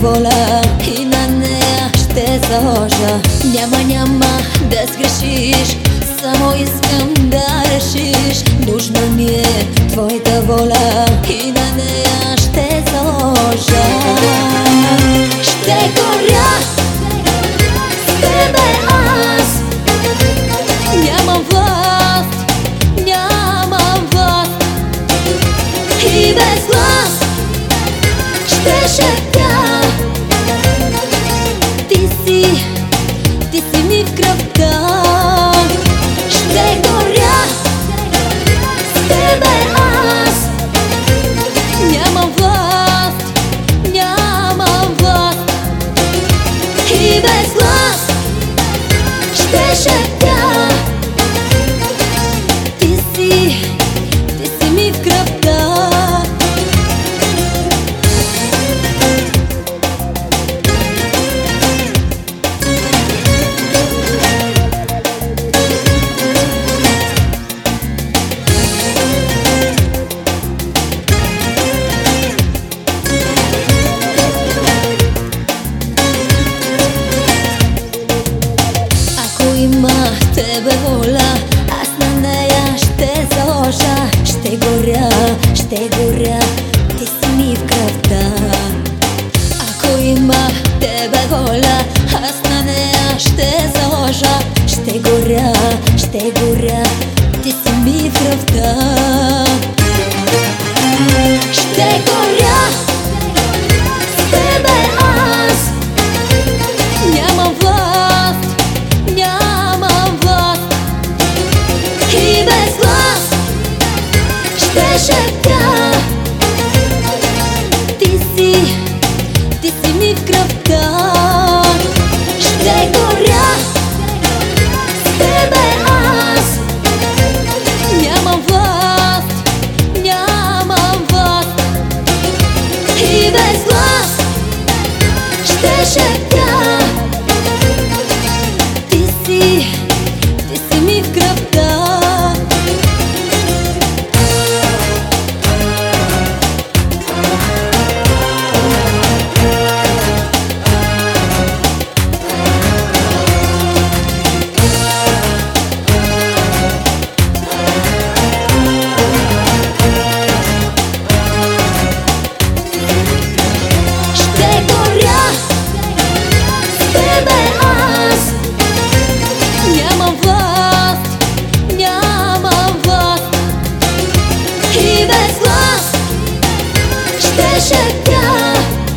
воля и на нея ще заложа. Няма да сгрешиш, само искам да решиш. Нужна ми е твоята воля и на нея ще заложа. Ще горя с тебе аз, нямам власт, нямам власт. И без глас ще шепя, ти си ми в кръвта. Ще горя с тебе аз, нямам власт, нямам власт. И без глас ще шепя, ти си ми в кръвта. Има тебе воля, аз на нея ще заложа. Ще горя, ти си ми в кръвта. Ако има тебе воля, аз на нея ще заложа. Ще горя, ти си ми в кръвта. Ще горя с тебе аз, нямам власт, нямам власт. И без глас ще шепя, ти си ми в кръвта. Ще горя с тебе аз, нямам власт, нямам власт. И без глас ще шепя, ти си ми в кръвта. Ще горя с тебе аз, нямам власт, нямам власт. И без глас ще шепя,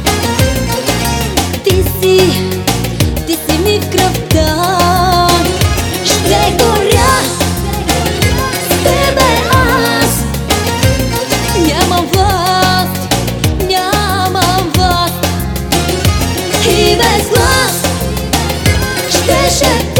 ти си ми в кръвта. Ще горя с тебе аз, нямам власт, нямам власт. И без глас ще шепя,